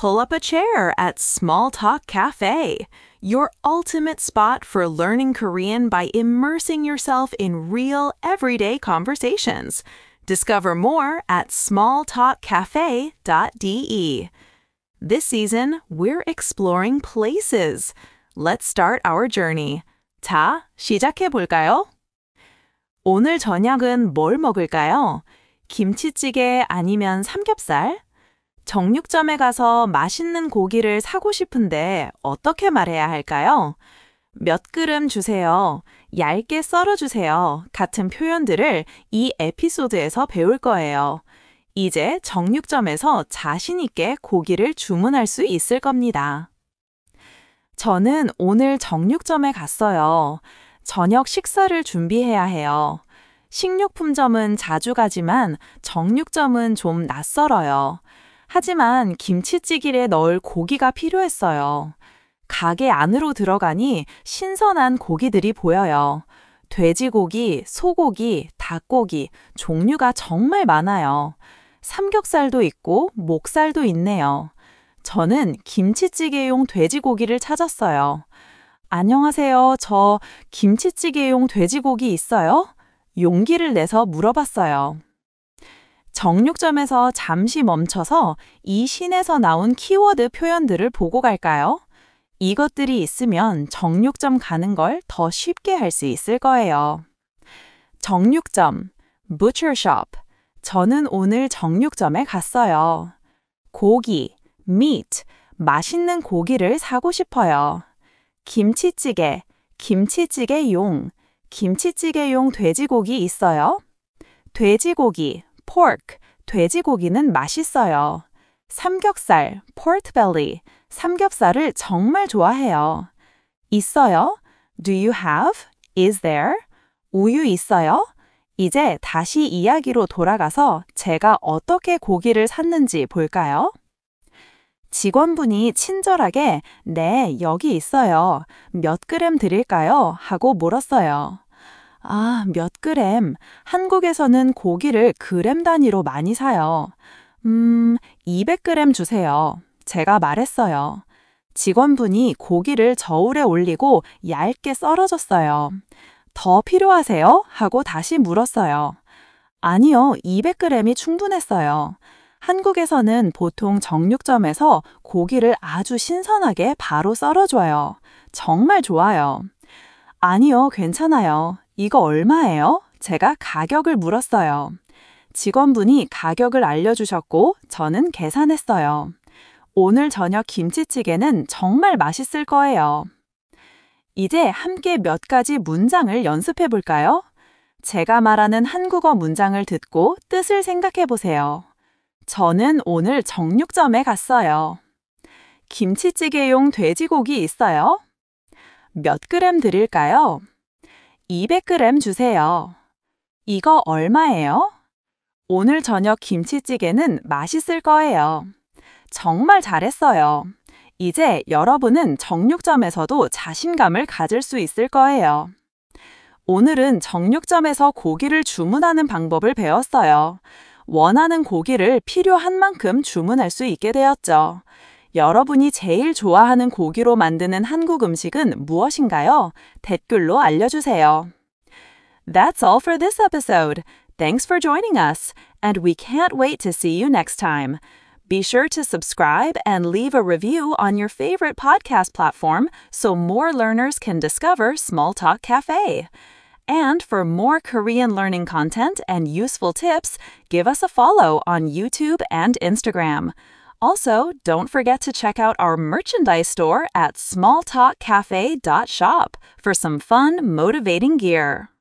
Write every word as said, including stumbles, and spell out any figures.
Pull up a chair at Small Talk Cafe, your ultimate spot for learning Korean by immersing yourself in real, everyday conversations. Discover more at small talk cafe dot d e. This season, we're exploring places. Let's start our journey. 자, 시작해볼까요? 오늘 저녁은 뭘 먹을까요? 김치찌개 아니면 삼겹살? 정육점에 가서 맛있는 고기를 사고 싶은데 어떻게 말해야 할까요? 몇 그램 주세요. 얇게 썰어주세요. 같은 표현들을 이 에피소드에서 배울 거예요. 이제 정육점에서 자신 있게 고기를 주문할 수 있을 겁니다. 저는 오늘 정육점에 갔어요. 저녁 식사를 준비해야 해요. 식료품점은 자주 가지만 정육점은 좀 낯설어요. 하지만 김치찌개에 넣을 고기가 필요했어요. 가게 안으로 들어가니 신선한 고기들이 보여요. 돼지고기, 소고기, 닭고기, 종류가 정말 많아요. 삼겹살도 있고 목살도 있네요. 저는 김치찌개용 돼지고기를 찾았어요. 안녕하세요. 저 김치찌개용 돼지고기 있어요? 용기를 내서 물어봤어요. 정육점에서 잠시 멈춰서 이 신에서 나온 키워드 표현들을 보고 갈까요? 이것들이 있으면 정육점 가는 걸 더 쉽게 할 수 있을 거예요. 정육점, butcher shop. 저는 오늘 정육점에 갔어요. 고기, meat. 맛있는 고기를 사고 싶어요. 김치찌개, 김치찌개용. 김치찌개용 돼지고기 있어요? 돼지고기, pork, 돼지고기는 맛있어요. 삼겹살, pork belly, 삼겹살을 정말 좋아해요. 있어요? Do you have? Is there? 우유 있어요? 이제 다시 이야기로 돌아가서 제가 어떻게 고기를 샀는지 볼까요? 직원분이 친절하게 네, 여기 있어요. 몇 그램 드릴까요? 하고 물었어요. 아, 몇 그램. 한국에서는 고기를 그램 단위로 많이 사요. 음, 이백 그램 주세요. 제가 말했어요. 직원분이 고기를 저울에 올리고 얇게 썰어줬어요. 더 필요하세요? 하고 다시 물었어요. 아니요, 이백 그램이 충분했어요. 한국에서는 보통 정육점에서 고기를 아주 신선하게 바로 썰어줘요. 정말 좋아요. 아니요, 괜찮아요. 이거 얼마예요? 제가 가격을 물었어요. 직원분이 가격을 알려주셨고 저는 계산했어요. 오늘 저녁 김치찌개는 정말 맛있을 거예요. 이제 함께 몇 가지 문장을 연습해 볼까요? 제가 말하는 한국어 문장을 듣고 뜻을 생각해 보세요. 저는 오늘 정육점에 갔어요. 김치찌개용 돼지고기 있어요? 몇 그램 드릴까요? 이백 그램 주세요. 이거 얼마예요? 오늘 저녁 김치찌개는 맛있을 거예요. 정말 잘했어요. 이제 여러분은 정육점에서도 자신감을 가질 수 있을 거예요. 오늘은 정육점에서 고기를 주문하는 방법을 배웠어요. 원하는 고기를 필요한 만큼 주문할 수 있게 되었죠. 여러분이 제일 좋아하는 고기로 만드는 한국 음식은 무엇인가요? 댓글로 알려주세요. That's all for this episode. Thanks for joining us, and we can't wait to see you next time. Be sure to subscribe and leave a review on your favorite podcast platform so more learners can discover Small Talk Cafe. And for more Korean learning content and useful tips, give us a follow on YouTube and Instagram. Also, don't forget to check out our merchandise store at small talk cafe dot shop for some fun, motivating gear.